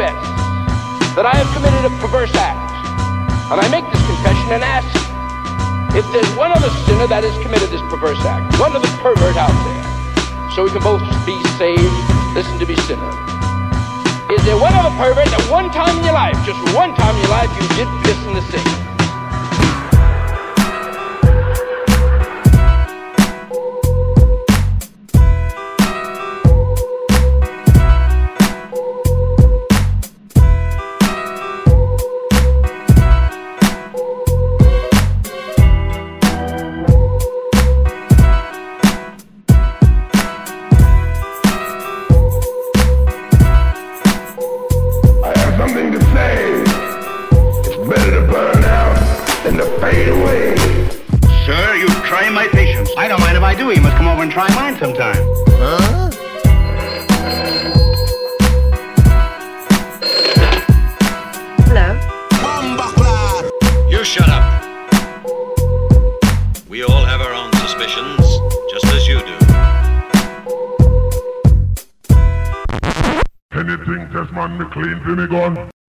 confess that I have committed a perverse act, and I make this confession and ask, if there's one other sinner that has committed this perverse act, one other pervert out there, so we can both be saved, listen to me, sinner. Is there one other pervert that one time in your life, just one time in your life, you did piss in the sink? Something to say. It's better to burn out than to fade away. Sir, you try my patience. I don't mind if I do. You must come over and try mine sometime. Huh? Hello? You shut up. We all have our own suspicions, just as you do. Anything test man me clean for me gun.